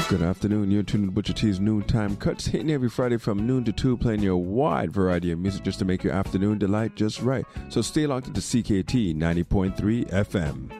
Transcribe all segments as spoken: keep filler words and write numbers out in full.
Good afternoon. You're tuned to Butcher T's Noontime Cuts, hitting every Friday from noon to two, playing your wide variety of music just to make your afternoon delight just right. So stay locked into C K T ninety point three F M.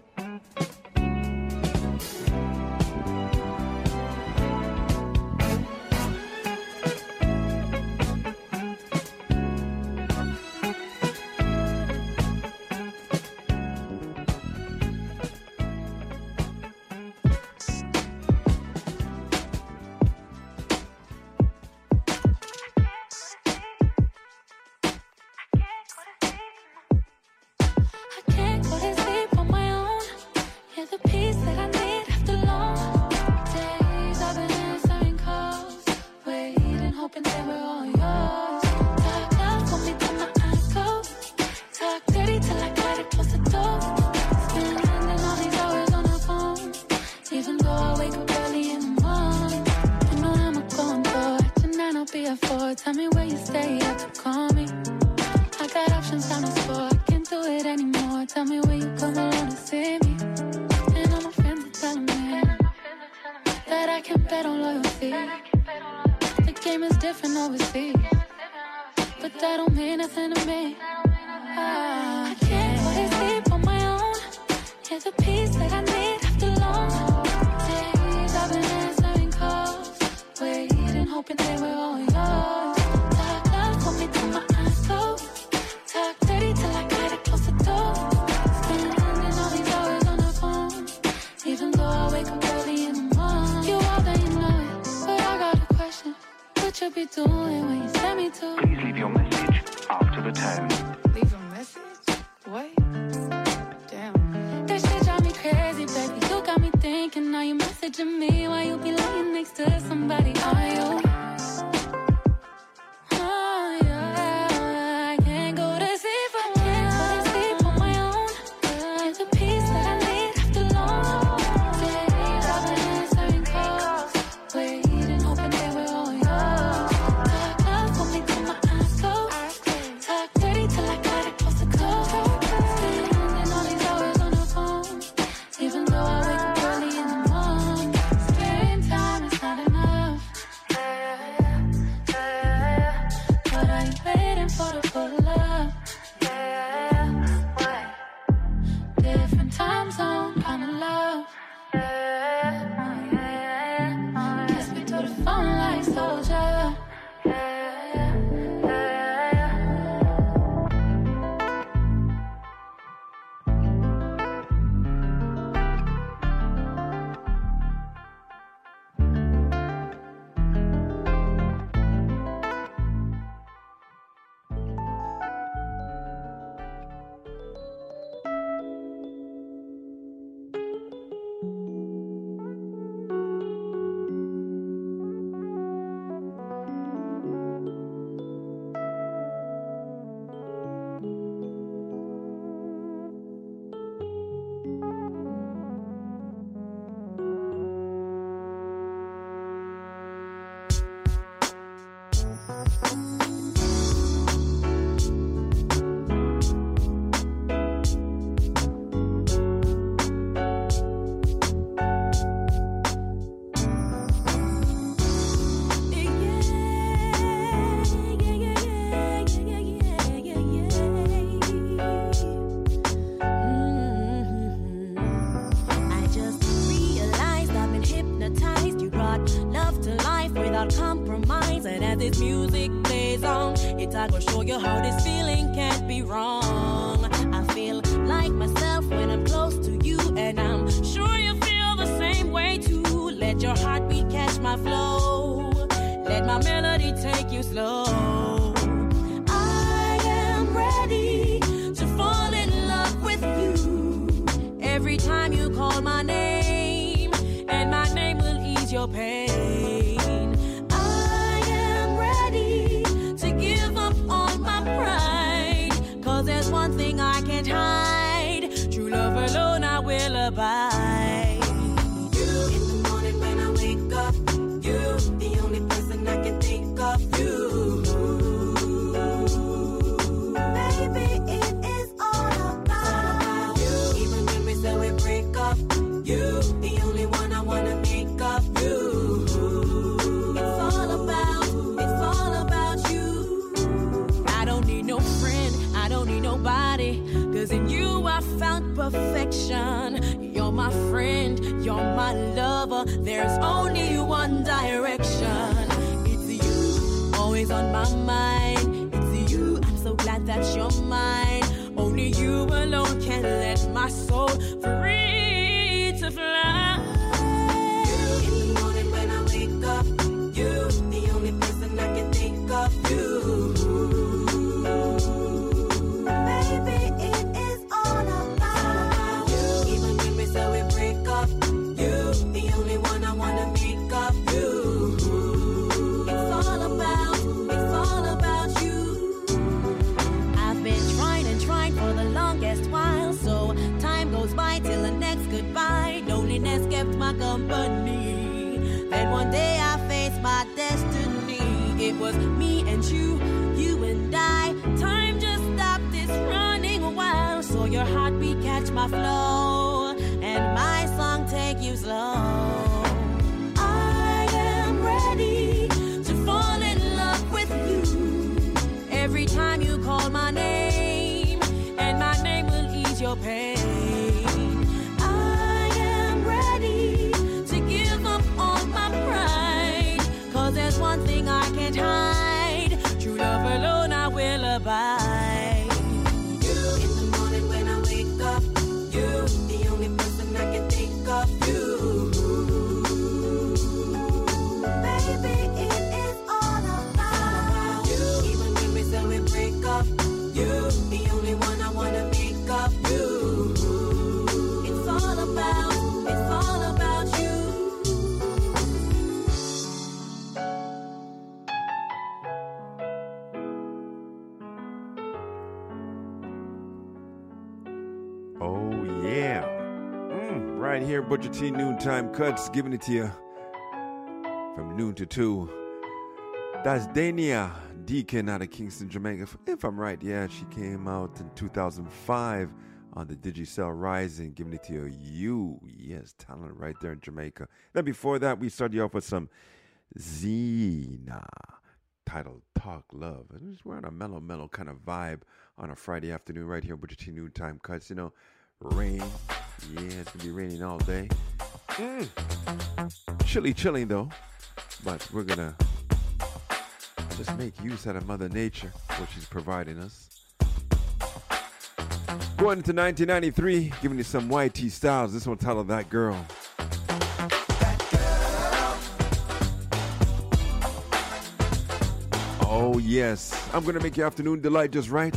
You, the only one I wanna make of you. I found perfection. You're my friend, you're my lover. There's only one direction. It's you, always on my mind. It's you, I'm so glad that you're mine. Only you alone can let my soul free to fly. In the morning when I wake up, you, the only person I can think of. You, baby, it is all about you. Even when we say we break up, you, the only one I wanna make up. You, it's all about, it's all about you. I've been trying and trying for the longest while, so time goes by till the next goodbye. Loneliness kept my company. Then one day I faced my destiny. It was me and you, you and I. Time just stopped its running a while, so your heartbeat catch my flow, and my song take you slow. I am ready to fall in love with you. Every time you call my name, and my name will ease your pain. I am ready to give up all my pride, 'cause there's one thing I can't hide. True love alone I will abide. You, in the morning when I wake up, you, the only person I can think of. You, baby, it is all about you. Even when we say we break up, you, the only one I wanna make up. You, it's all about, it's all about you. Oh, yeah. Mm, right here, Butcher T Noontime Cuts, giving it to you from noon to two. That's Dania Deacon out of Kingston, Jamaica. If I'm right, yeah, she came out in two thousand five on the Digicel Rising, giving it to you. You, yes, talent right there in Jamaica. Then before that, we started you off with some Zena, titled Talk Love. And we're on a mellow, mellow kind of vibe on a Friday afternoon right here on Butcher T Noontime Cuts. You know, rain. Yeah, it's going to be raining all day. Mm. Chilly, chilling though. But we're going to just make use out of Mother Nature, what she's providing us. Going into nineteen ninety-three, giving you some Y T Styles. This one titled That Girl. Oh, yes. I'm going to make your afternoon delight just right.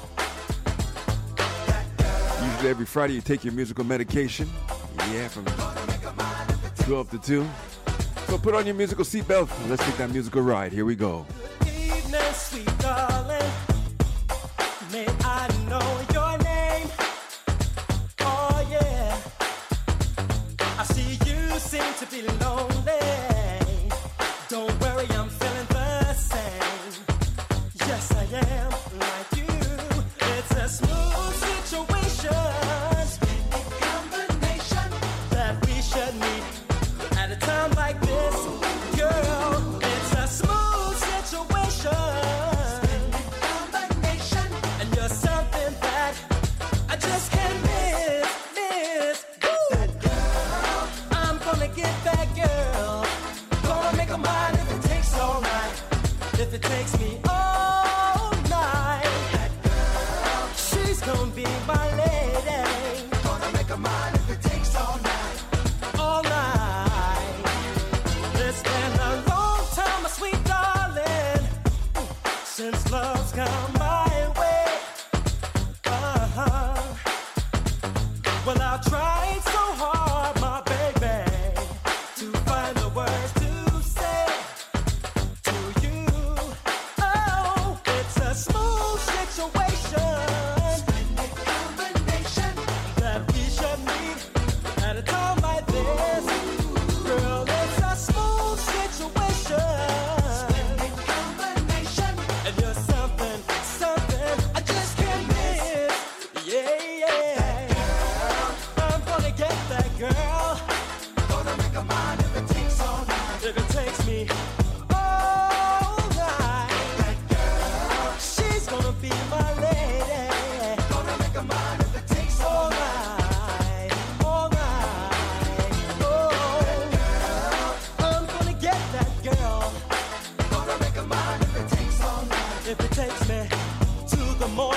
Usually every Friday you take your musical medication. Yeah, from twelve to two. So put on your musical seatbelt and let's take that musical ride. Here we go. Good evening, sweet darling. May I know your name? Oh, yeah. I see you seem to be lonely. Don't worry, I'm feeling the same. Yes, I am like you. It's a smooth situation. Splendid combination that we should meet at a time like this. Girl, it's a smooth situation. Splendid combination. And you're something that I just can't miss, miss. That girl, I'm gonna get that girl. Gonna make her mine if it takes all night. If it takes me all night. That girl, she's gonna be my lady. Gonna make her mine if it takes all night. All night. It's been a long time, my sweet darling, since love's come my way. Uh-huh. Well, I've tried so hard, my baby, to find the words to say to you. Oh, it's a smooth situation. Splendid combination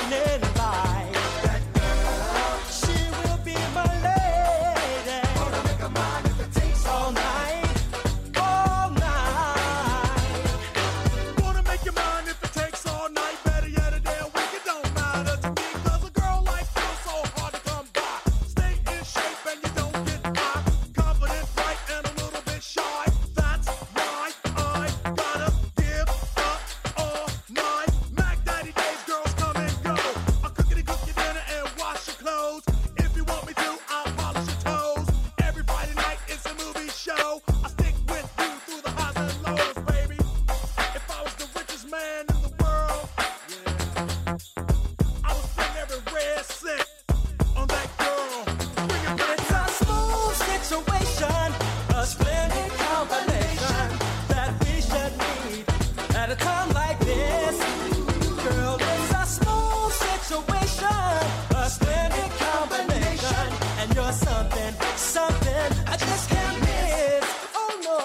morning light. That girl, she will be my lady. Gonna make her mine if it takes all night, all night. Gonna make your mind if it takes all night. Better yet, a day a week, it don't matter to me. Cause a girl like you's so hard to come by. Stay in shape and you don't get high. Confident, bright, and a little bit shy. That's why I gotta give up all night. Mac ninety days, girls come and go. I'll cookity cook your dinner and wash your clothes. If you want me to, I'll polish your toes. Every Friday night it's a movie show. I stick with you through the highs and lows, baby. If I was the richest man in the world, yeah, I would spend every red cent on that girl. Bring it back. It's a smooth situation, a splendid combination that we should need at a time like this. Girl, it's a smooth situation, a splendid combination, and you're something, something I just can't miss. Oh no,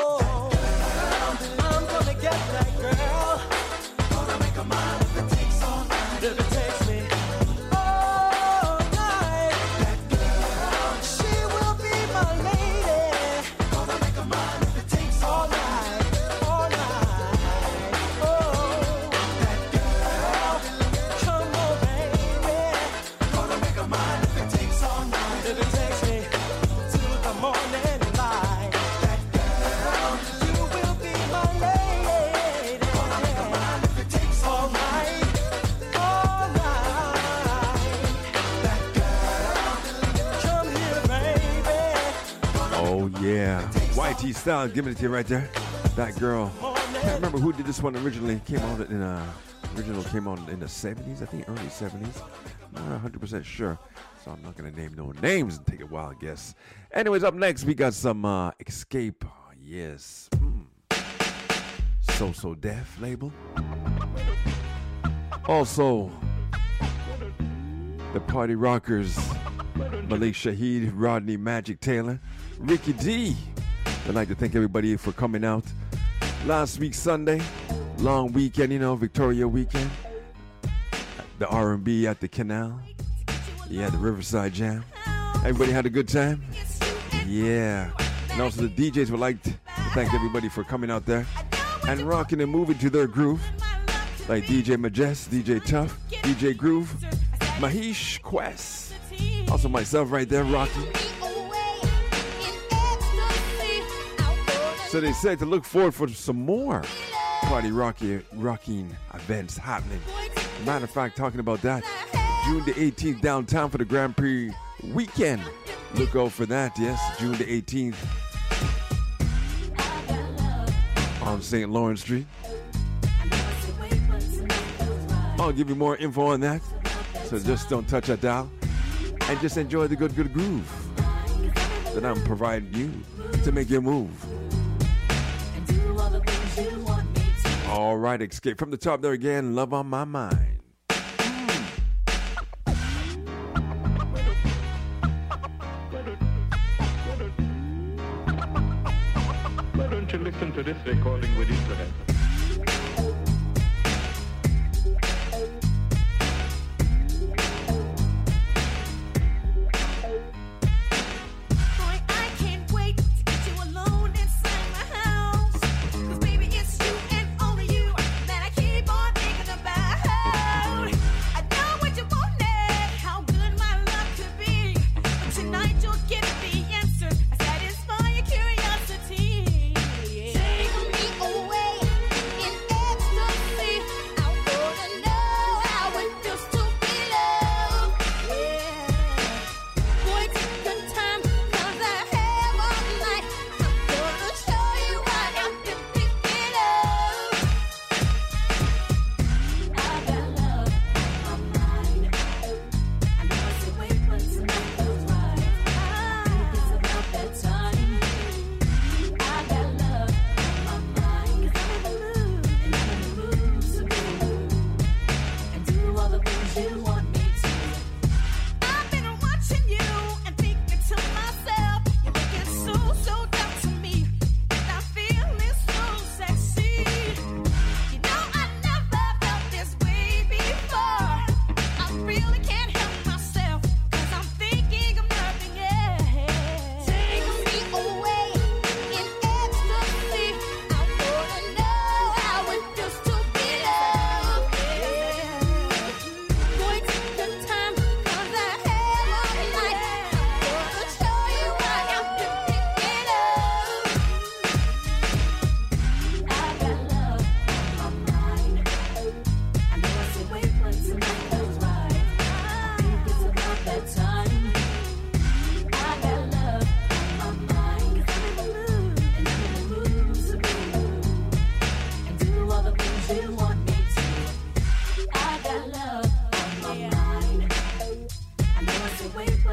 I'm gonna get that girl. Gonna make her mine if it takes all night. If it takes me all night. That girl, she will be my lady. Gonna make her mine if it takes all night, all night. Oh, that girl, come on, baby. Gonna make her mine if it takes all night. If it takes me to the morning light. That girl, you will be my lady. Gonna make her mine if it takes all night, all night. That girl, come here, baby. Oh yeah, Y T Styles giving it to you right there. That girl. Can't remember who did this one originally. Came out in uh original came out in the seventies, I think early seventies. Not one hundred percent sure, so I'm not gonna name no names and take a wild guess. Anyways, up next we got some uh, Escape. Yes, mm. So So Def label. Also, the Party Rockers, Malik Shaheed, Rodney Magic Taylor, Ricky D. I'd like to thank everybody for coming out last week Sunday, long weekend, you know, Victoria weekend. The R and B at the Canal. Yeah, the Riverside Jam. Everybody had a good time? Yeah. And also the D Js would like to thank everybody for coming out there and rocking and moving to their groove. Like D J Majest, D J Tough, D J Groove, Mahesh Quest. Also myself right there rocking. So they said to look forward for some more party rocky, rocking events happening. Matter of fact, talking about that, June the eighteenth downtown for the Grand Prix weekend. Look out for that, yes, June the eighteenth on Saint Lawrence Street. I'll give you more info on that, so just don't touch that dial and just enjoy the good, good groove that I'm providing you to make you move. All right, Escape from the top there again. Love on my mind. Why don't you listen to this recording with internet? Take me away.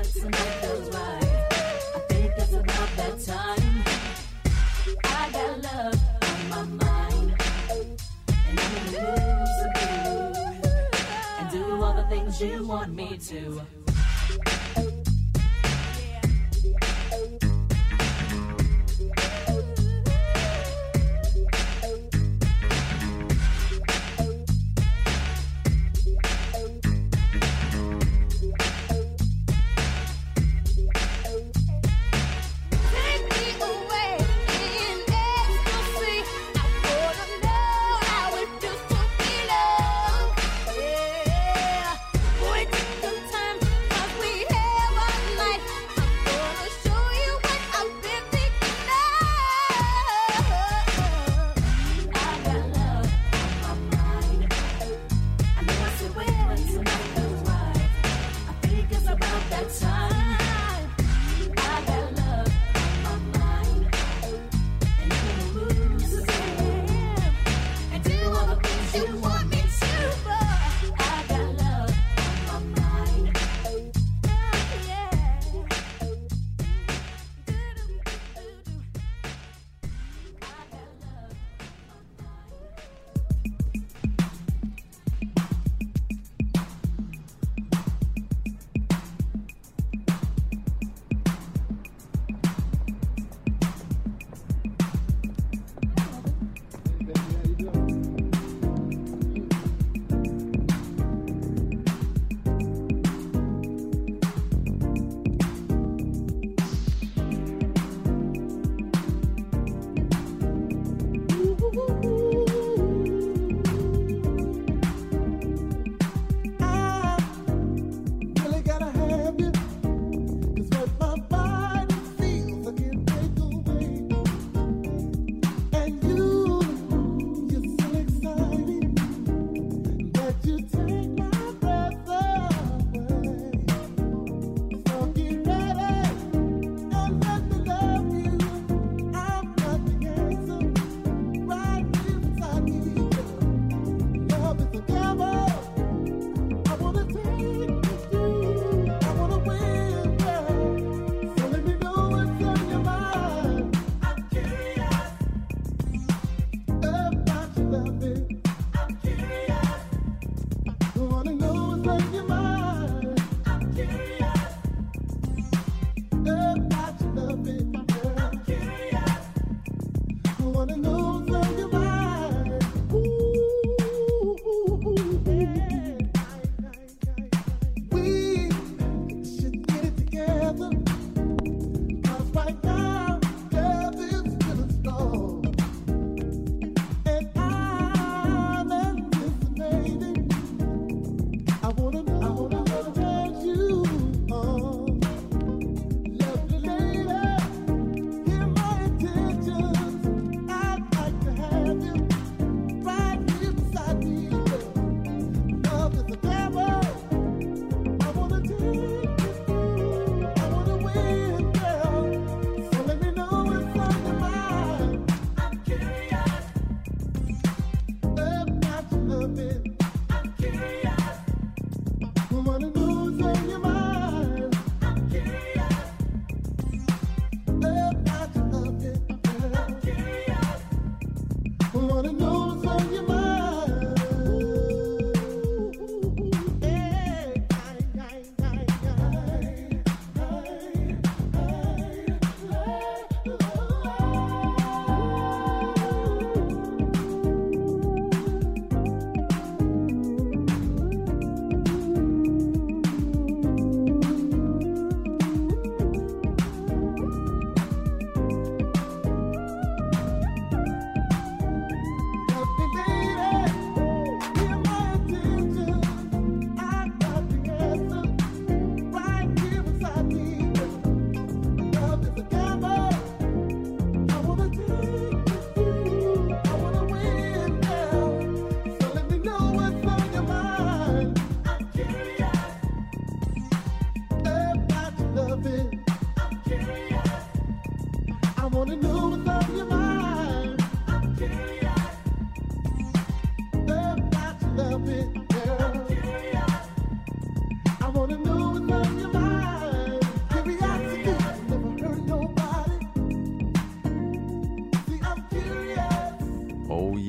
but tonight feels right. I think it's about that time. I got love on my mind, and I'm in the mood to be and do all the things you want me to. Boy, take some time, 'cause we have our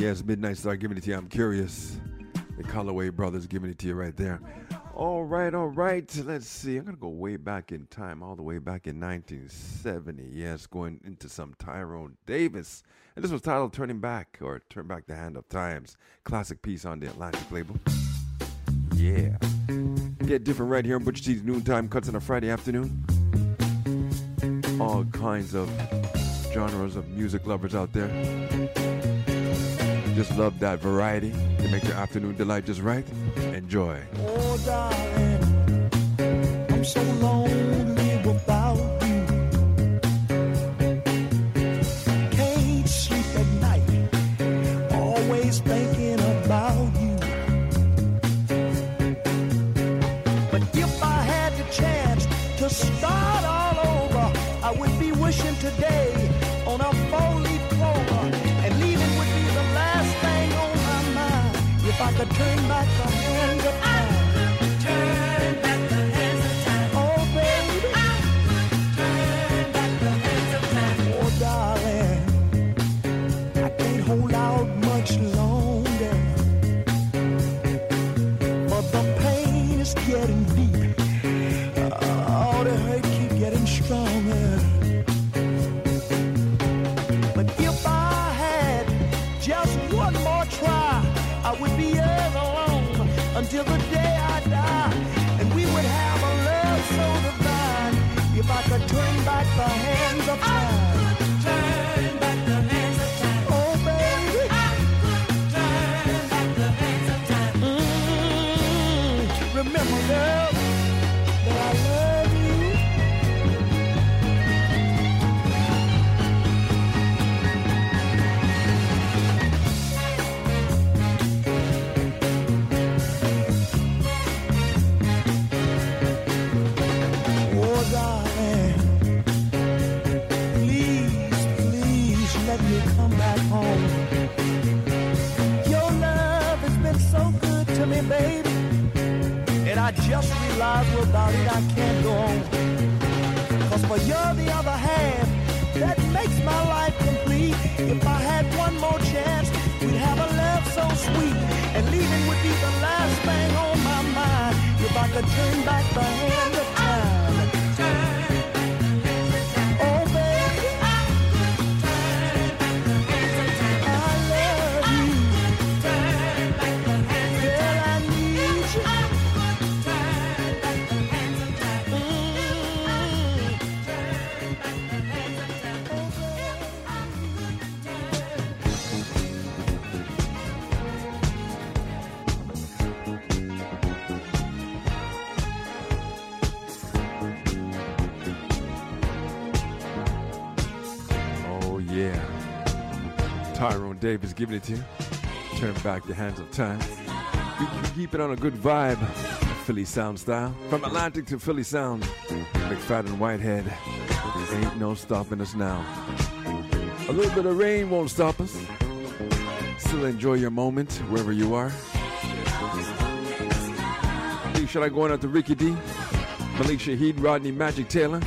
Yes, Midnight Star giving it to you. I'm curious. The Callaway Brothers giving it to you right there. All right, all right. Let's see. I'm going to go way back in time, all the way back in nineteen seventy. Yes, going into some Tyrone Davis. And this was titled Turning Back, or Turn Back the Hand of Times. Classic piece on the Atlantic label. Yeah. Get different right here on Butcher T's Noontime Cuts on a Friday afternoon. All kinds of genres of music lovers out there. Just love that variety to make your afternoon delight just right. Enjoy. Oh, darling, I'm so lonely without you. Can't sleep at night, always thinking about you. But if I had the chance to start all over, I would be wishing today on a four-leaf clover, and leaving would be the last thing on my mind. If I could turn back the hands of time, turn back the hands of time. Oh, baby, I could turn back the hands of time. Oh, darling, I can't hold out much longer, but the pain is getting deep. Oh, the hurt keep getting stronger. But if I had just one more try, I would be ever alone until the day I die, and we would have a love so divine. If I could turn back the hands of time, turn back the hands of time. Oh, baby, I could turn back the hands of time. Mm-hmm. Remember, girl, that I love you. Oh, darling, please, please let me come back home. Your love has been so good to me, baby, and I just realized without it I can't go on. 'Cause for you're the other half that makes my life complete. If I had one more chance, we'd have a love so sweet, and leaving would be the last thing on my mind. If I could turn back the hand of time, oh baby, I love you, girl, I need you. Oh, yeah. Tyrone Davis giving it to you. Turn back the hands of time. We can keep it on a good vibe. Philly sound style. From Atlantic to Philly sound. McFadden Whitehead. Ain't no stopping us now. A little bit of rain won't stop us. Still enjoy your moment wherever you are. Big shout out going out to Ricky D, Malik Shaheed, Rodney Magic Taylor,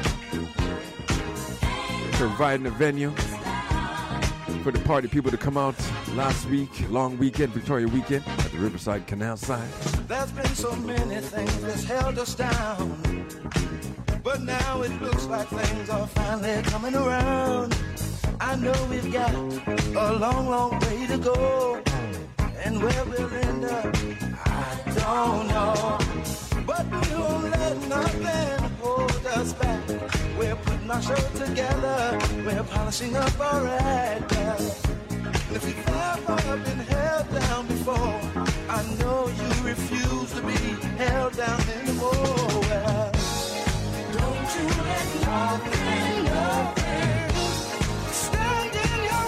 providing a venue for the party people to come out last week, long weekend, Victoria weekend at the Riverside Canal side. There's been so many things that's held us down, but now it looks like things are finally coming around. I know we've got a long, long way to go, and where we'll end up, I don't know. But we won't let nothing hold us back. We're putting our show together, we're polishing up our act. If you've ever been held down before, I know you refuse to be held down anymore. Well, don't you let nothing, nothing stand in your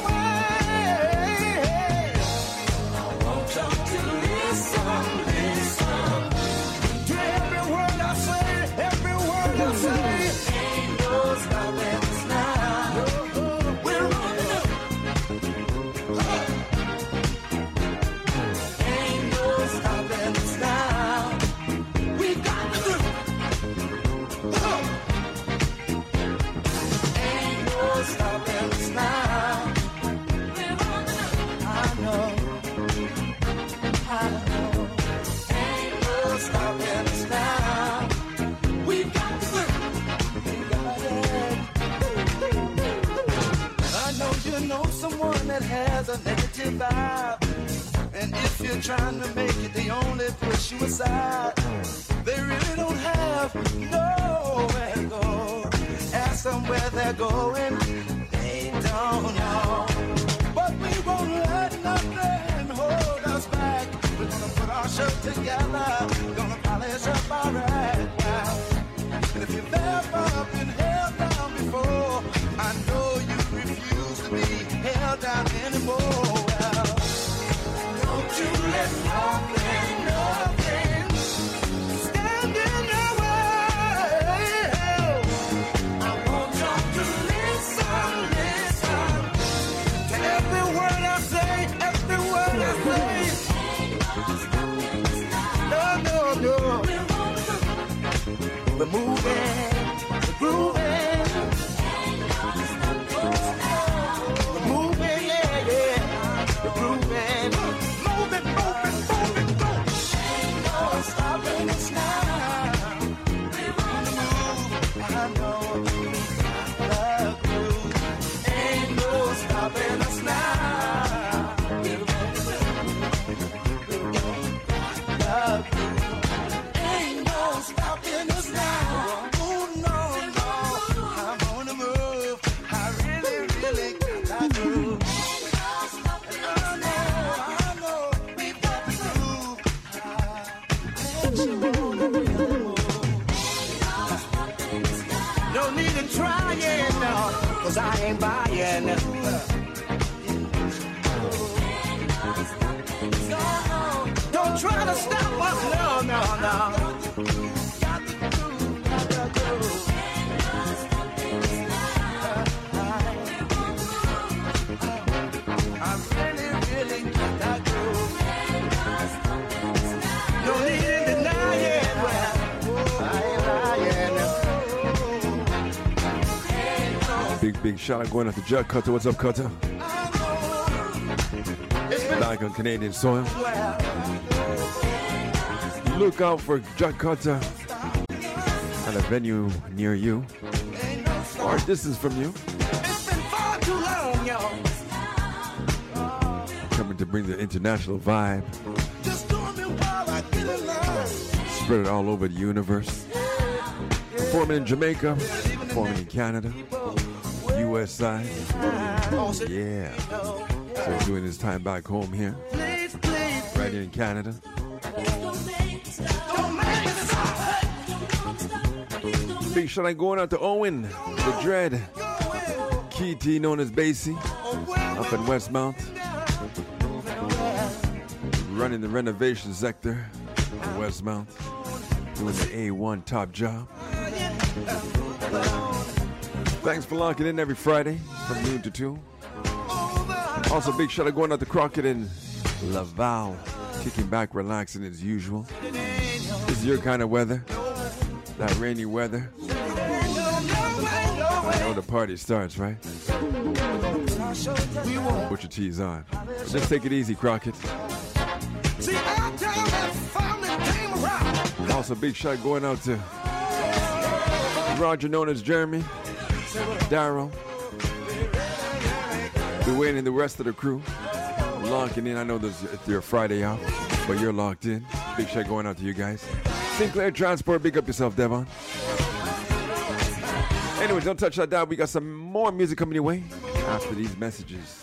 way. I want you to listen, listen to every word I say, every word I say. Ain't no stopping us now. We're running up. Ain't no stopping us now. We got the groove. has a negative vibe. And if you're trying to make it, they only push you aside. They really don't have nowhere to go. Ask them where they're going, they don't know. But we won't let nothing hold us back. We're gonna put our show together, gonna polish up our act. Wow. And if you've ever been held down before, I know you refuse to be held down anymore. Well, don't you let nothing, nothing stand in your way. I want you to listen, listen to every word I say, every word I say. No, no, no. We're moving, we're grooving. We're moving, yeah, yeah. We're grooving. Move it, move it, move it, go. Ain't no stopping us now. We're on the move. I know we got the groove. Ain't no stopping us now. We're on the groove. Ain't no stopping us now. Oh, no, no. I'm on the move. I really, really got that groove. I know, I know. We've got the groove. And you on the move. No need to try it now, 'cause I ain't buying it. Don't try to stop us, no, no, no. Got the groove, got the groove. I really, really got that groove. No need to deny it, well, I ain't lying. Big, big shout out going out to Judd Cutter. What's up, Cutter? Back on Canadian soil. Look out for Judd Cutter at a venue near you or a distance from you. It's been far too long, y'all. Coming to bring the international vibe. Just doing me while I get in line. Spread it all over the universe. Performing in Jamaica, performing in Canada, U S side. Yeah. So he's doing his time back home here, Please, please, right here in Canada. don't make it stop. Big shout out going out to Owen, the Dread, Key T known as Basie, up in Westmount. Running the renovation sector in Westmount. Doing the A one top job. Thanks for locking in every Friday from noon to two. Also, big shout out going out to Crockett and Laval. Kicking back, relaxing as usual. This is your kind of weather. That rainy weather. I know the party starts, right? Put your tees on. Just take it easy, Crockett. See, our time has finally came around. Also, big shout going out to Roger, known as Jeremy, Daryl, Dwayne, and the rest of the crew. Locking in. I know this it's your Friday off, but you're locked in. Big shout going out to you guys. Sinclair Transport, big up yourself, Devon. Anyways, don't touch that dial. We got some more music coming your way after these messages.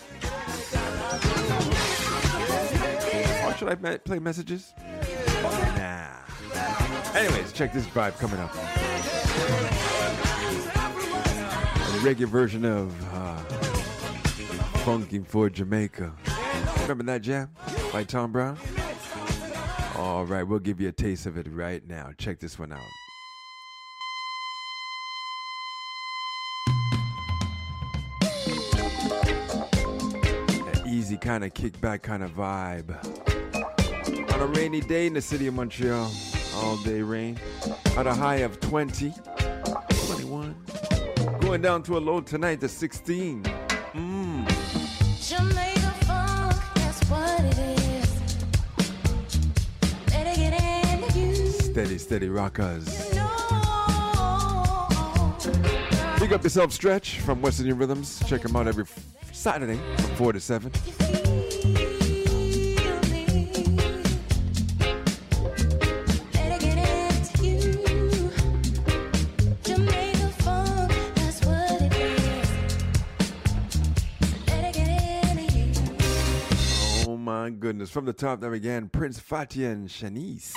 Or should I ma- play messages? Nah. Anyways, check this vibe coming up. A reggae version of uh, Funkin' for Jamaica. Remember that jam by Tom Brown? All right, we'll give you a taste of it right now. Check this one out. That easy kind of kickback kind of vibe. On a rainy day in the city of Montreal. All day rain. At a high of twenty, twenty-one. Going down to a low tonight to sixteen. Mmm. Jamaica funk, that's what it is. Let it get into you. Steady, steady rockers. No. Big up yourself, Stretch from Western Rhythms. Check him out every f- Saturday from four to seven. Oh my goodness. From the top, there began Prince Fatia and Shanice.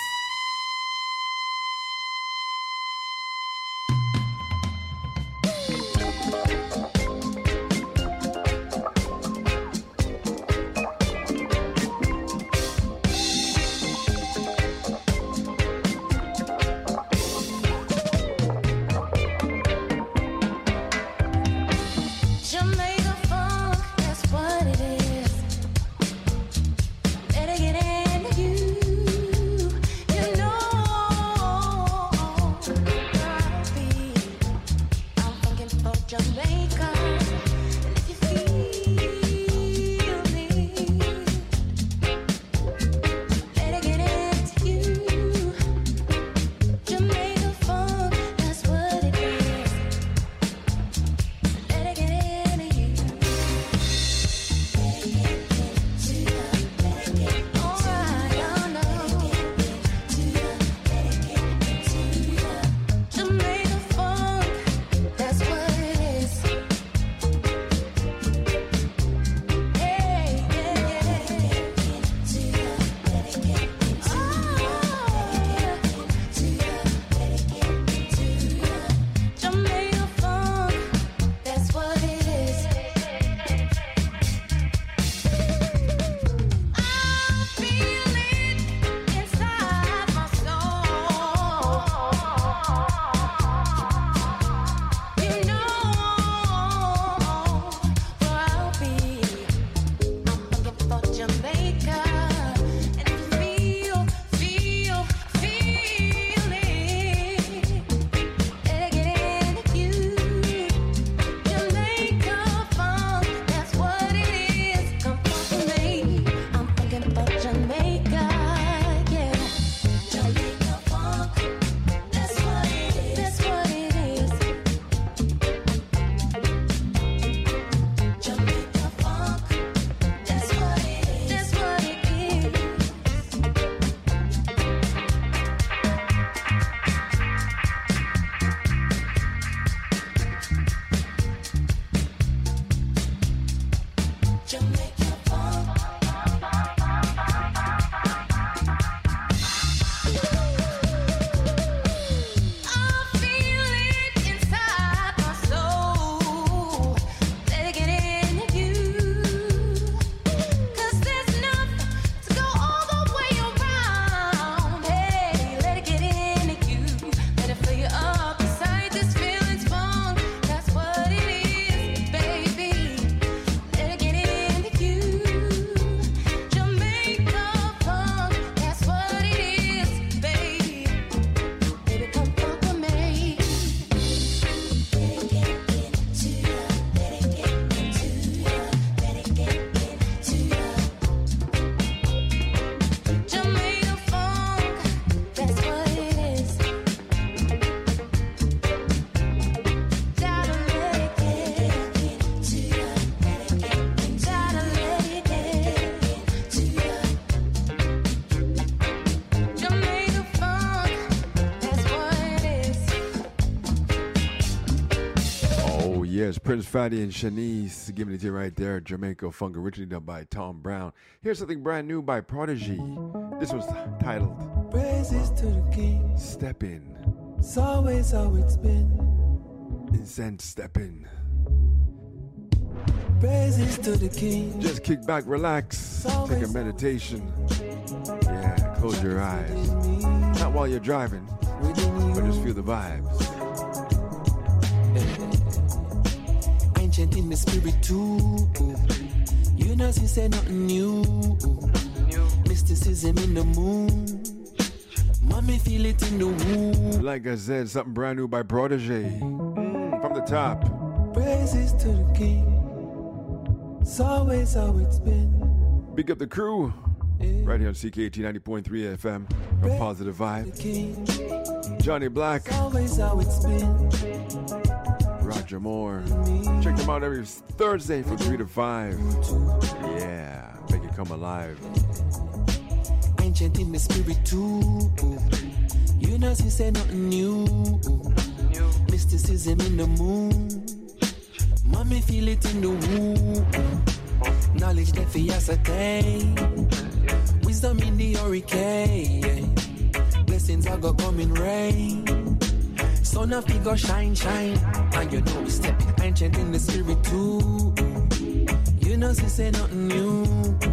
Jamaica funk, that's what it is. Better get into you. You know where I'll be. I'm funkin' for Jamaica. And if you feel me, better get into you. Jamaica funk, that's what it is. Better get into you. Alright, I know. Jamaica funk, that's what it is. Hey, yeah, Jamaica funk, that's what it is. I feel it inside my soul. You know where I'll be. I'm looking for Jamaica. And if you feel, feel, feel it, better get into you. Jamaica funk, that's what it is. Come for me. I'm thinking about Jamaica, yeah. Jamaica funk, that's what it is. That's what it is. Jamaica funk, that's what it is. That's what it is. Jamaica funk. I feel it inside my soul. Better get into you. 'Cause there's enough to go all the way around. Hey, let it get into you. Let it fill you up inside this feeling's funk. That's what it is, baby. Let it get into you. Jamaica funk, that's what it is, baby. Baby, come fuck with me. Better get into ya. Better get into ya. Better get into ya. Jamaica funk, that's what it is. Gotta let it get into ya. Gotta let it get into ya. Jamaica funk, that's what it is. Oh, yes. Prince Fatty and Shanice giving it to you right there. Jamaica Funk, originally done by Tom Brown. Here's something brand new by Prodigy. This was titled Praises to the King. Step In. It's always how it's been. Incent Step In. Praises to the King. Just kick back, relax, take a meditation. Yeah, close your eyes. Not while you're driving, but just feel the vibes. Ancient in the spirit too. You know, she said nothing new. Mysticism in the moon. Mommy feel it in the womb. Like I said, something brand new by Prodigy. Mm, from the top. Praises to the King. It's always how it's been. Big up the crew. Right here on C K A T ninety point three F M. A positive vibe. The King. Johnny Black. It's always how it's been. Roger Moore. Check them out every Thursday from three to five. Yeah, make it come alive. Ancient in the spirit too. You know, she say nothing new. Mysticism in the moon. Mommy feel it in the womb. Knowledge that for ascertain. Wisdom in the hurricane. Blessings are gonna come in rain. Sun of figure shine, shine. And you know we step ancient in the spirit too. You know she say nothing new.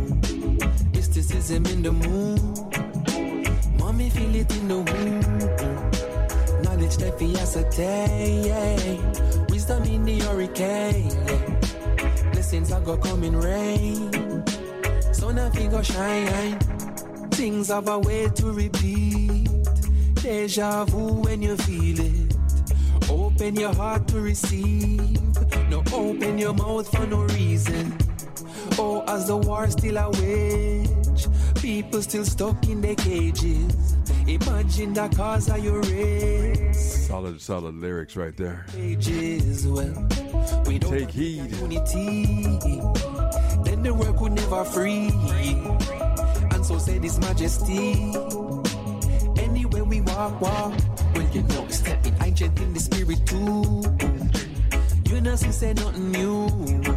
Mysticism in the moon. Mommy feel it in the womb. Knowledge that for ascertain. Wisdom in the hurricane. Blessings are gonna come in rain. Sun of figure shine. Things have a way to repeat. Deja vu when you feel it. Open your heart to receive. No open your mouth for no reason. Oh, as the war still a wage, people still stuck in their cages. Imagine the cause of your race. Solid, solid lyrics right there. Ages, well, we don't take heed. Unity, then the world could never free. And so said His Majesty. Anywhere we walk, walk. Well, you know, stepping ancient in the spirit too. You know, she say nothing new.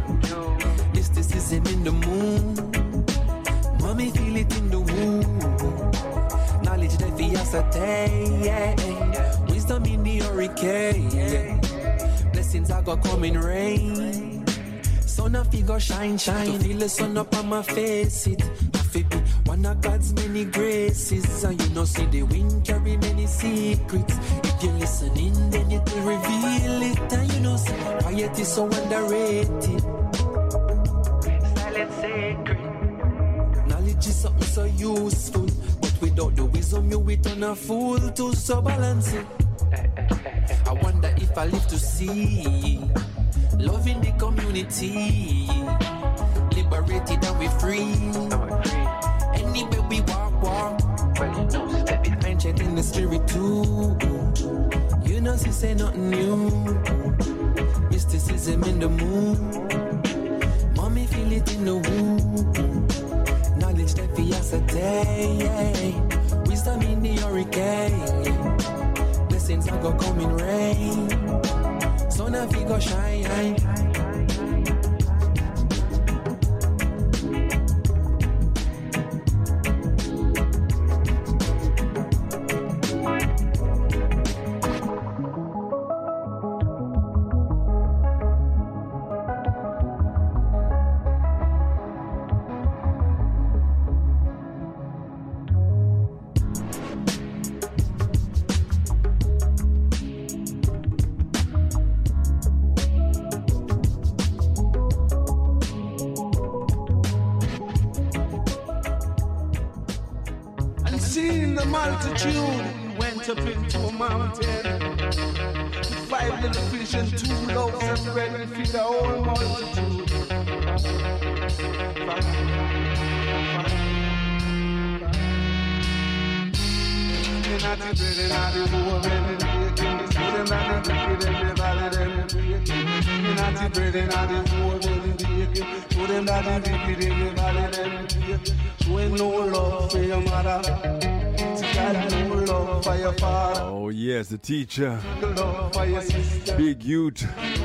Mysticism in the moon. Mommy feel it in the womb. Knowledge that we ascertain. Wisdom in the hurricane. Blessings are gonna come in rain. Sun of figure shine, shine. To feel the sun up on my face, it have be one of God's many graces. And you know, see the wind carry many secrets. If you listening, then it will reveal it. And you know, see quiet is so underrated. Silent sacred. Knowledge is something so useful, but without the wisdom, you will turn a fool to so balance it. I wonder if I live to see love in the community, liberated and we free. Anywhere we walk, walk. Well, you know, step it ancient in the spirit too. You know, she say nothing new. Mysticism in the moon. Mommy feel it in the womb. Knowledge that we ascertain. Wisdom in the hurricane. Blessings are gonna come in rain. Sun of figure shine. Multitude went up into a mountain with five little fish and two loaves of bread and feed the whole multitude. No love for your mother. Oh yes, the teacher, Big Ute,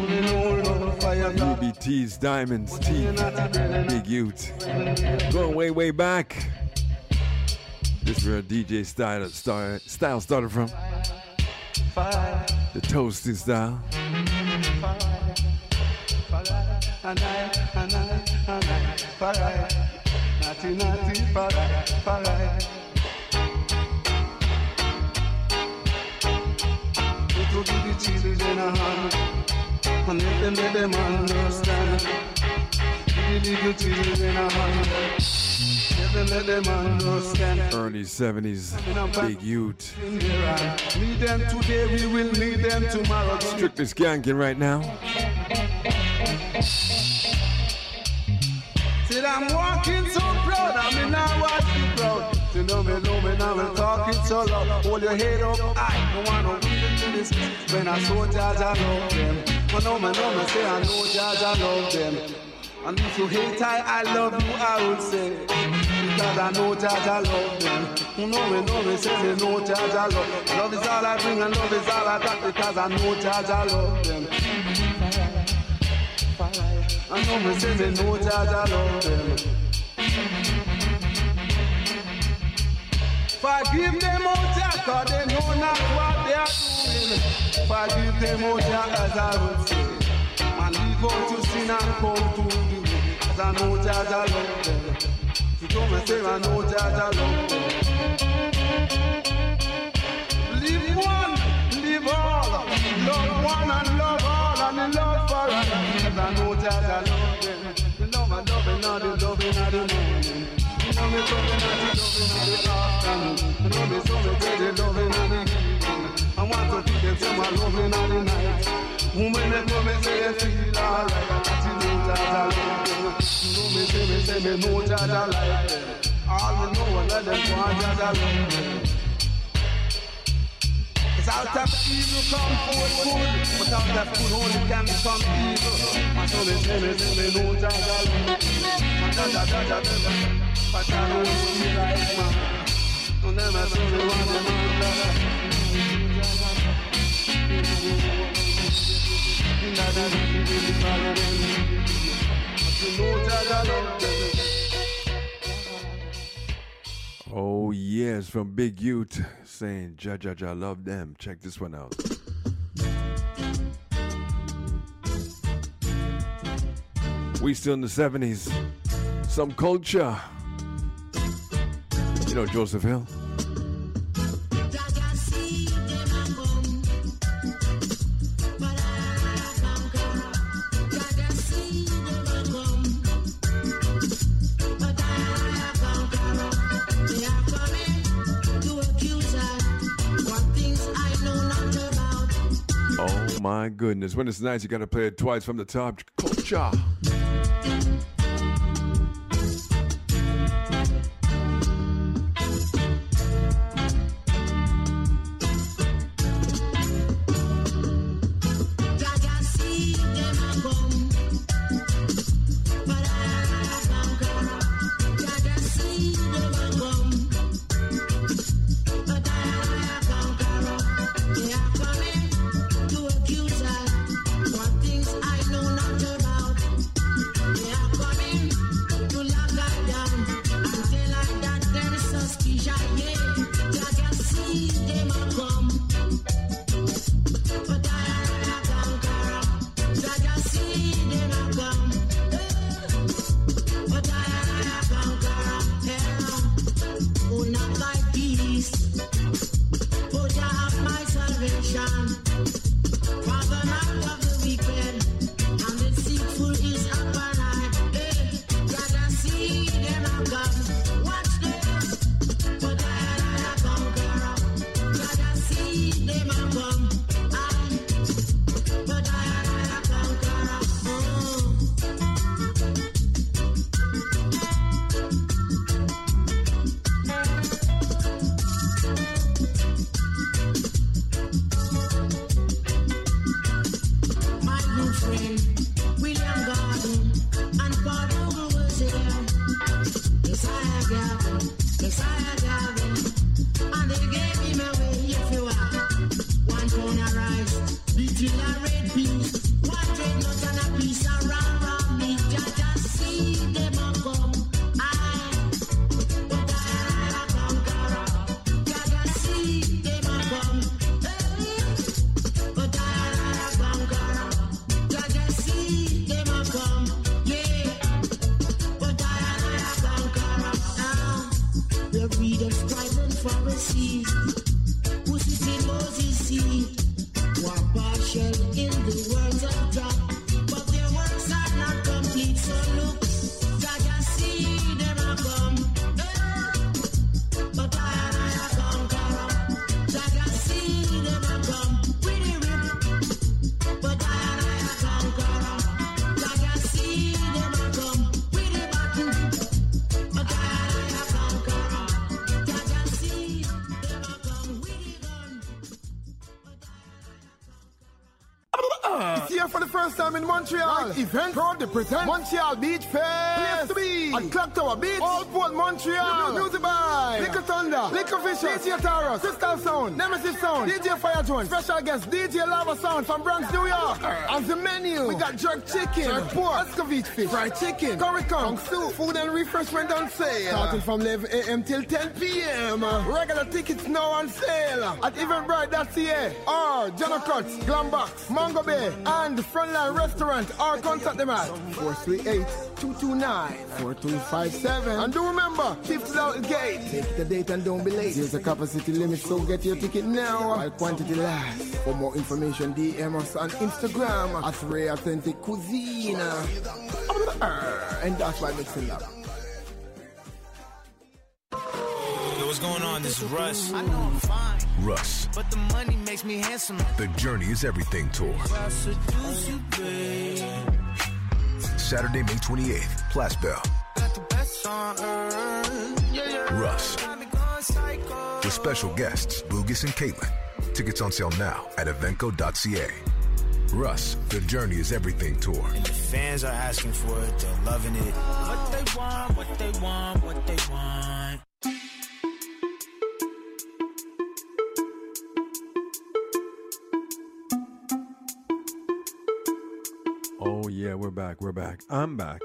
U B T's Diamonds, T, Big Ute, going way way back. This is where D J style style, style started from, the toasting style. To give the children a hand and let them let them understand. Give the little children a hand, let them let them understand. Early seventies, Big Ute. Need them today, we will need them tomorrow. Strictly skanking right now. Said I'm walking so proud, I mean I watch you proud. You know me, know me, now I'm talking so loud. Hold your head up high, no one will win to this. When I saw Judge, I love them. I know, I know, I say I know Jah Jah love them. And if you hate I, I love you, I would say. Because I know Jah Jah love them. You know me, know me, say me know Jah Jah love. Love is all I bring and love is all I got because I know Jah Jah love them. I know me, say me know Jah Jah love them. Forgive them, oh Jah, cause they know not what they are doing. Forgive them, oh Jah, as I would say. And leave out to sin and come to do. Cause I know Jah Jah love them. You don't me say I know Jah Jah love them. Live one, live all. Love one and love all. And the love for all. Cause I know Jah Jah love them. The love and loving and the loving and the morning. You know me so me not the loving and the afternoon. You know me so me say the loving and the evening. I want to feel them say my loving and the night. When they come and say they feel alright, I know Jah Jah love them. You know me say me say me know Jah Jah like them. All we know is let them go and Jah Jah love them. Cause out of evil come forth good, but out of good only can become evil. And so me say me say me know Jah Jah love them. And Jah Jah Jah Jah Jah Jah, but Jah know it's feel like man. And them I say me want them all Jah Jah. Oh yes, from Big Youth saying Jah Jah Jah love them. Check this one out. We still in the seventies. Some culture. You know Joseph Hill. My goodness, when it's nice, you gotta play it twice from the top. Culture. Things I know not about. here for the first time in Montreal. Right event proud to present Montreal Beach Fest. Place to be at Clock Tower Beach, Old Port, Montreal. Music by Liquor Thunder, Liquor Vicious, D J Taros, Crystal Sound, Nemesis Sound, D J Fire Jones, special guest D J Lava Sound from Bronx, New York. As the menu, we got jerk chicken, jerk pork, Muscovite fish, fried chicken, curry kong, soup, food and refreshment on sale. Starting from eleven a.m. till ten p.m. Regular tickets now on sale at eventbrite dot c a or John Cuts, Glambox, Mango Bay, and Frontline Restaurant, or contact them at four three eight, two two nine, four two five seven. And do remember, fifty dollars gate. Take the date and don't be late. There's a capacity limit, so get your ticket now while quantity lasts. For more information, D M us on Instagram at Ray Authentic Cuisine. And that's why mixing up. Yo, what's going on? This is Russ. I know I'm fine. Russ. But the money makes me handsome. The Journey is Everything tour. I seduce you, babe. Saturday, May twenty-eighth, Place Bell. Got the best on earth. Yeah, yeah. Russ. With special guests, Boogus and Caitlin. Tickets on sale now at eventco dot c a. Russ, The Journey is Everything tour. And the fans are asking for it. They're loving it. What they want, what they want, what they want. Oh yeah, we're back, we're back. I'm back.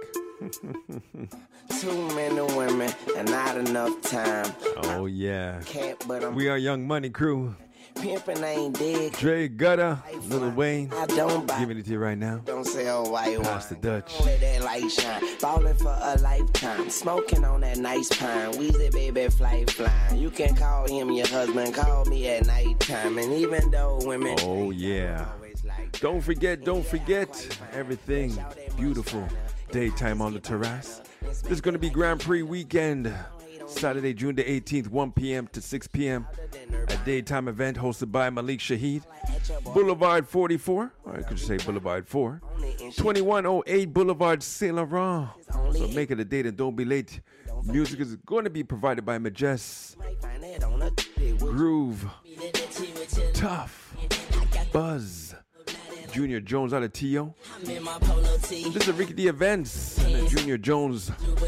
Too many women and not enough time. Oh yeah. Can't, but I'm we are Young Money Crew. Pimpin' ain't dead. Dre Gutter, Lil Wayne. I don't buy. Giving it to you right now. Don't sell white wine. Pass the Dutch. Let that light shine. Ballin' for a lifetime. Smoking on that nice pine. Weezy baby flight flying. You can call him your husband. Call me at nighttime. And even though women. Oh yeah. Don't forget, don't forget. Everything beautiful. Daytime on the terrace. This is going to be Grand Prix weekend. Saturday, June the eighteenth, one p.m. to six p.m. A daytime event hosted by Malik Shahid. Boulevard forty-four, or I could say Boulevard four. twenty-one oh eight Boulevard Saint Laurent. So make it a date and don't be late. Music is going to be provided by Majest, Groove, Tough, Buzz, Junior Jones out of T O. This is the Ricky D Events and Junior Jones.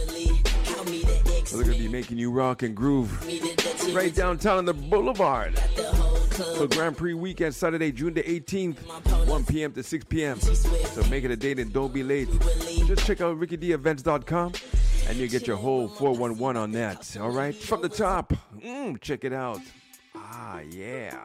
So they're going to be making you rock and groove right downtown on the Boulevard. So Grand Prix weekend, Saturday, June the eighteenth, one p.m. to six p.m. So make it a date and don't be late. Just check out ricky d events dot com and you get your whole four one one on that. All right? From the top. Mm, check it out. Ah, yeah.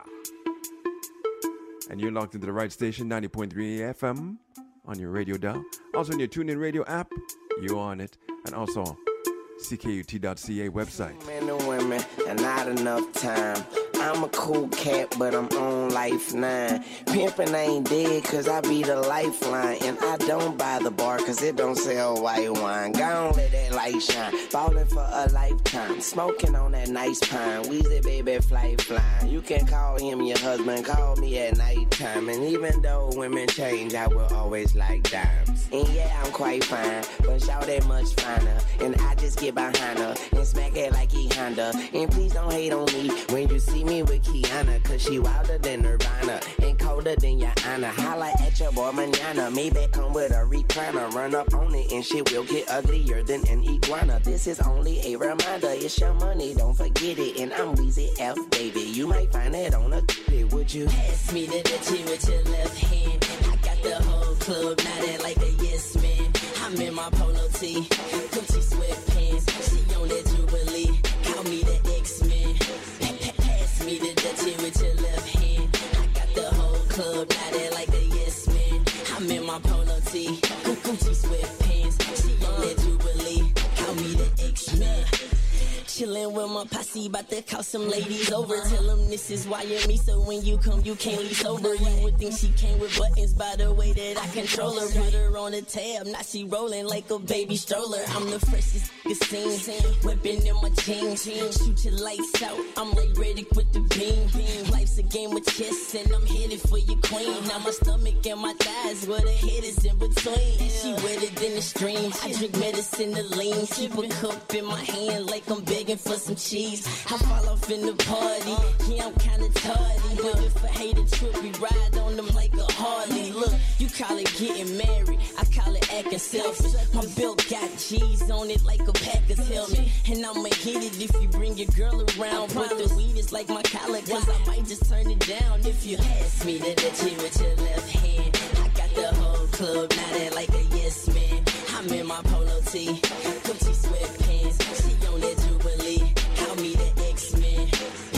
And you're locked into the right station, ninety point three F M on your radio dial. Also on your TuneIn Radio app, you're on it. And also C K U T dot C A website. Men and women and not enough time. I'm a cool cat, but I'm on life nine. Pimpin' ain't dead, cause I be the lifeline. And I don't buy the bar, cause it don't sell white wine. Gone let that light shine. Ballin' for a lifetime. Smoking on that nice pine. Weezy baby flight flying. You can call him your husband, call me at nighttime. And even though women change, I will always like dimes. And yeah, I'm quite fine, but y'all that much finer. And I just get behind her and smack it like he Honda. And please don't hate on me when you see me with Kiana, cause she wilder than Nirvana and colder than your Anna. Holla at your boy manana. Maybe come with a recliner. Run up on it and shit will get uglier than an iguana. This is only a reminder. It's your money, don't forget it. And I'm Weezy F, baby. You might find it on a t- would you? Pass me the ditchy with your left hand. I got the whole club nodding like a yes man. I'm in my polo tee, Gucci sweatpants. She on that Jubilee. Call me the X-Men. Pass me the ditchy with your left hand. I got the whole club nodding like a yes man. I'm in my polo tee, Gucci sweatpants. She on that Jubilee. Call me the X-Men. Chillin' with my posse, bout to call some ladies over. Tell them this is why you're me, so when you come, you can't leave sober. You would think she came with buttons by the way that I control her. Put her on the tab, now she rollin' like a baby stroller. I'm the freshest nigga seen, whippin' in my jeans. Shoot your lights out, I'm like Riddick with the beam. Life's a game of chess, and I'm headed for your queen. Now my stomach and my thighs, where the head is in between. And she wetter than the stream, I drink medicine to lean. Keep a cup in my hand like I'm begging for some cheese. I fall off in the party, yeah, I'm kinda tardy. But if I hate a trip, we ride on them like a Harley. Look, you call it getting married, I call it acting selfish. My belt got G's on it like a Packers helmet. And I'ma hit it if you bring your girl around. But the weed is like my collar, cause I might just turn it down. If you ask me to touch it with your left hand, I got the whole club nodding like a yes man. I'm in my polo tee, Gucci sweatpants. She on that Jubilee, call me the X-Men.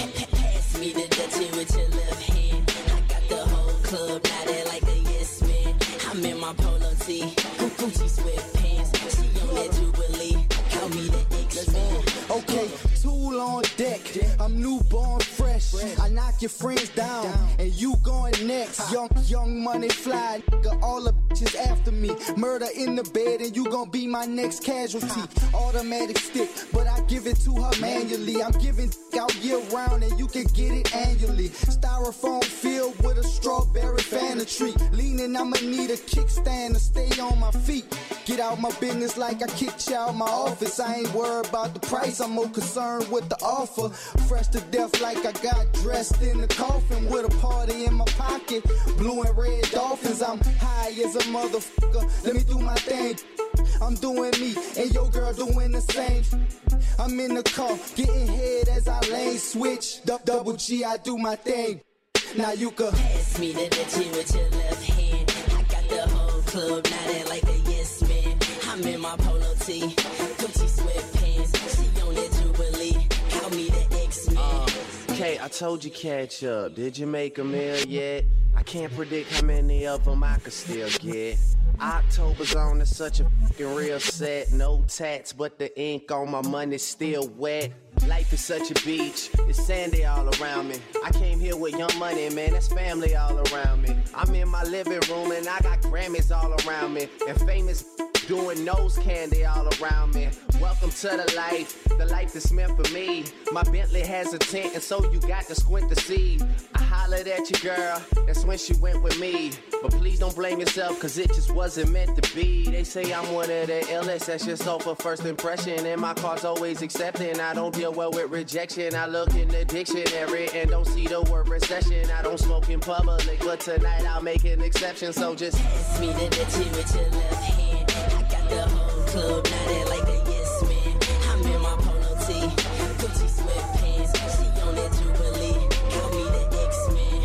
Pass me the Dutchie with your left hand. I got the whole club nodding like a yes man. I'm in my polo tee, Gucci sweatpants. She on that Jubilee, call me the X-Men. Okay, tool on deck. I'm newborn fresh. I knock your friends down, and you going next. Young, young money fly, nigga. All the bitches after me. Murder in the bed, and you gon' be my next casualty. Automatic stick, but I give it to her manually. I'm giving out year round, and you can get it annually. Styrofoam filled with a strawberry Fanta tree. Leaning, I'ma need a kickstand to stay on my feet. Get out my business like I kicked you out my office. I ain't worried about the price, I'm more concerned with the offer. Fresh to death like I got dressed in the coffin with a party in my pocket. Blue and red dolphins, I'm high as a motherfucker. Let me do my thing. I'm doing me, and your girl doing the same. I'm in the car, getting head as I lane switch. Du- double G, I do my thing. Now you can pass me the Dutchie with your left hand. I got the whole club nodding like a yes man. I'm in my polo tee, Gucci sweatpants. She on that Jubilee, call me the X-Men. Uh, Kay, I told you catch up. Did you make a meal yet? I can't predict how many of them I could still get. October's on, it's such a fucking real set. No tats, but the ink on my money's still wet. Life is such a beach, it's sandy all around me. I came here with young money, man, that's family all around me. I'm in my living room and I got Grammys all around me. And famous doing nose candy all around me. Welcome to the life, the life that's meant for me. My Bentley has a tint and so you got to squint to see. I hollered at your girl, that's when she went with me. But please don't blame yourself, cause it just wasn't meant to be. They say I'm one of the illest, that's just off a first impression. And my car's always accepting, I don't deal well with rejection. I look in the dictionary and don't see the word recession. I don't smoke in public, but tonight I'll make an exception. So just pass me the Dutchie with your left hand. I got the whole club nodding like a yes man. I'm in my polo tee, Gucci sweatpants. She on that Jubilee, call me the X-Men.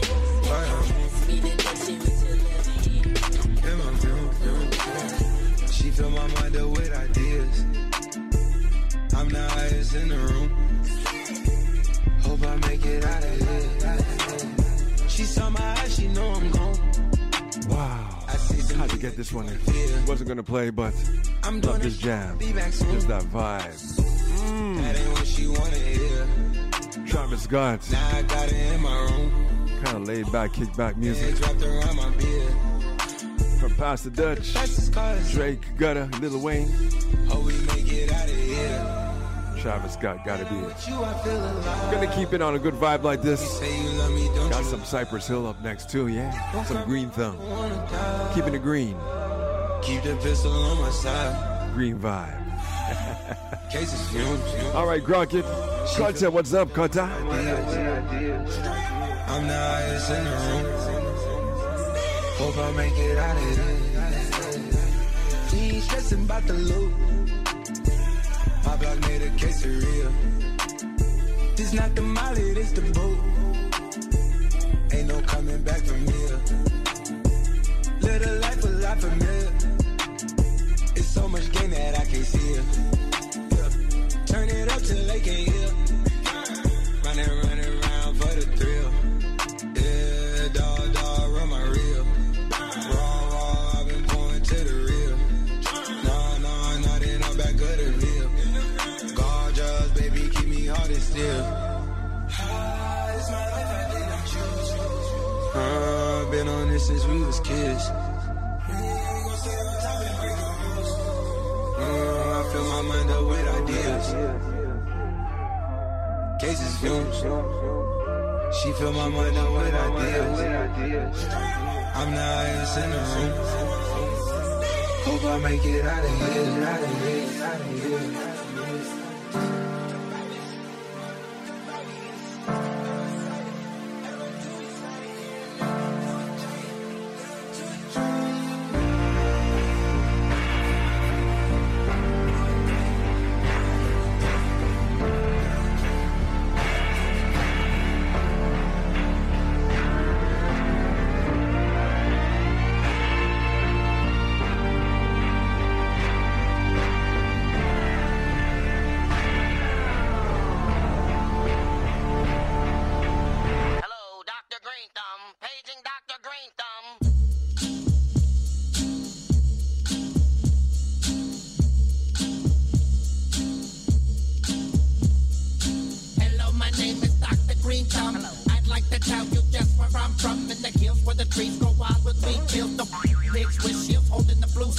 Pass me the Dutchie with your left hand. She fill my mind up with ideas. I'm the highest in the room. Hope I make it out of here. She saw my eyes, she know I'm gone. Wow. Had to get this one in. Wasn't gonna play, but I'm love this jam. Just that vibe. Mm. That ain't what she wanna hear. Travis Scott. Now I got it in my room. Kind of laid back, kick back music. Dropped around my beard. From Pastor Dutch, Drake, Gutter, Lil Wayne. Hope we make it out of here. Travis Scott, gotta be it. Gonna keep it on a good vibe like this. Got some Cypress Hill up next too, yeah. Some Green Thumb. Keeping it green. Keep the pistol on my side. Green vibe. Cases fumes. All right, Gronkit. Kota, what's up, Kota? I'm the highest in the room. Hope I make it out of here. She ain't stressing about the loot. My block made a quesadilla. This not the molly, this the boat. Ain't no coming back from here. Little life a lot familiar. It's so much gain that I can't see it. Yeah. Turn it up till they can't hear. Running, running around for the thrill. Yeah, dog, dog, run my reel. Raw, raw, I've been going to the real. Nah, nah, nah, then I'm back of the real. Gorgeous, baby, keep me hard and still. It's my life, I did not choose. Uh, been on this since we was kids. Uh, I fill my mind up with ideas. Cases fumes. She fill my mind up with ideas. I'm the highest in the room. Hope I make it out of here, out of here, out of here.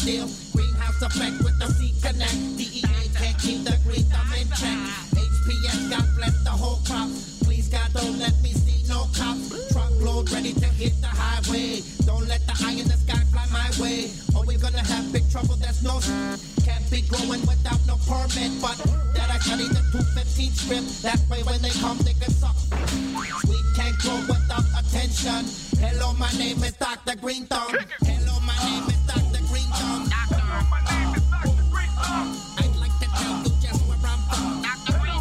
still. Greenhouse effect with the C connect. D E A can't keep the green thumb in check. H P S, God bless the whole crop. Please God, don't let me see no cops. Truckload ready to hit the highway. Don't let the eye in the sky fly my way. Or we're gonna have big trouble, that's no can't be growing without no permit. But that I study the two fifteen script. That way when they come, they can suck. We can't grow without attention. Hello, my name is Doctor Green Thumb. Hello, my name is Doctor Green Thumb. Hello, my name is Doctor Green Thumb. I'd like to tell you just where I'm from. Doctor Green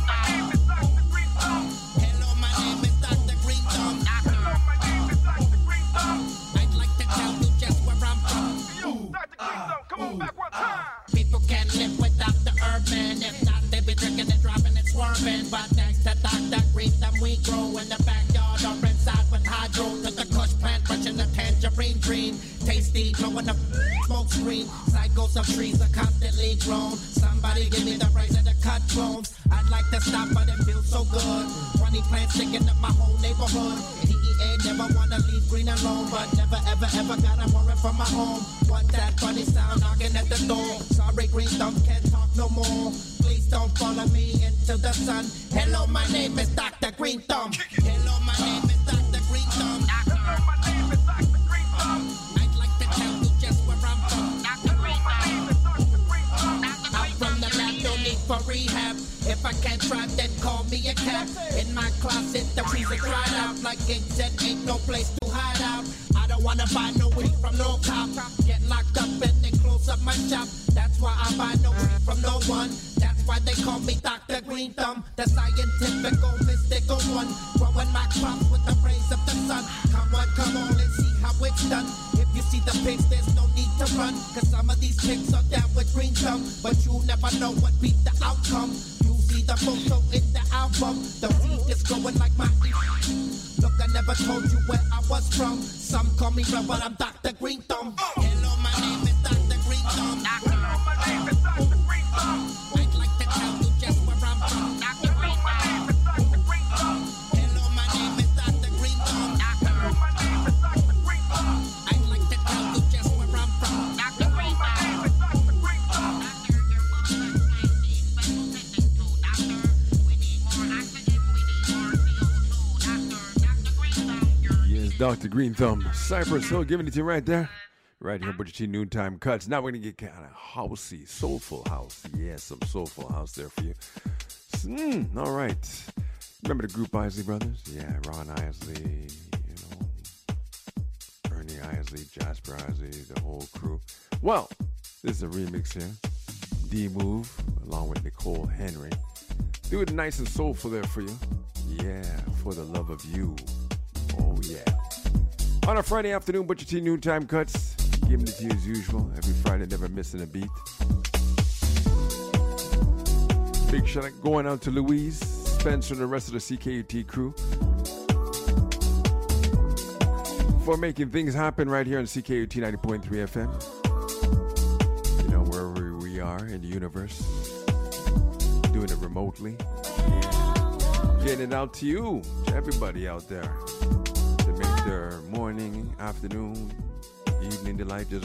Thumb. Hello, my name is Doctor Green Thumb. Hello, my name is Doctor Green Thumb. I'd like to tell you just where I'm from. Yo, Doctor Green Thumb, come on back one time. People can't live without the herb, man. If not, they be drinking and dropping and swerving. But thanks to Doctor Green Thumb, we grow in the backyard or inside with hydro. To the kush plant, brushing the tangerine green. Tasty, blowing the smoke screen. Cycles of trees are constantly grown. Somebody give me the price of the cut clones. I'd like to stop, but it feels so good. twenty plants sticking up my whole neighborhood. D E A never wanna leave green alone, but never ever ever gotta worry from my home. What that funny sound knocking at the door. Sorry, Green Thumb can't talk no more. Please don't follow me into the sun. Hello, my name is Doctor Green Thumb. Hello, my name is Doctor Green Thumb. Hello, my name is Doctor Green Thumb. I'd like to tell you just where I'm from. Doctor Green Thumb. I'm from the lab, no need for rehab. If I can't drive, then call me a cab. In my closet, the trees are dried out. Like it said, ain't no place to hide out. I don't wanna buy no weed from no cop. Get locked up and they close up my shop. That's why I buy no weed from no one. That's why they call me Doctor Green Thumb, the scientific, mystical one. Growing my crops with the rays of the sun. Come on, come on and see how it's done. If you see the pigs, there's no need to run. Cause some of these pigs are down with Green Thumb. But you never know what beat the outcome. You see the photo in the album. The weed is growing like my look, I never told you where I was from. Some call me Red, but I'm Doctor Green Thumb. Hello, my name is Doctor Green Thumb. Hello, my name is Doctor Green Thumb. I'd like to tell you just where I'm from. Doctor Green Thumb. Hello, my name is Doctor Green Thumb. Hello, my name is Doctor Green Thumb. I'd like to tell you just where I'm from. Doctor Green Thumb. Doctor Green Thumb. Doctor Green Thumb, Cypress Hill, giving it to you right there. Right here, Butcher T Noontime Cuts. Now we're going to get kind of housey, soulful house. Yeah, some soulful house there for you. Mm, all right. Remember the group Isley Brothers? Yeah, Ron Isley, you know, Ernie Isley, Jasper Isley, the whole crew. Well, this is a remix here. D-Move, along with Nicole Henry. Do it nice and soulful there for you. Yeah, For the Love of You. Oh, yeah. On a Friday afternoon, Butcher T Noontime Cuts. Giving it to you as usual. Every Friday, never missing a beat. Big shout out going out to Louise, Spencer, and the rest of the C K U T crew for making things happen right here on C K U T ninety point three F M. You know, wherever we are in the universe. Doing it remotely. Yeah. Getting it out to you, to everybody out there. Make their morning, afternoon, evening delight just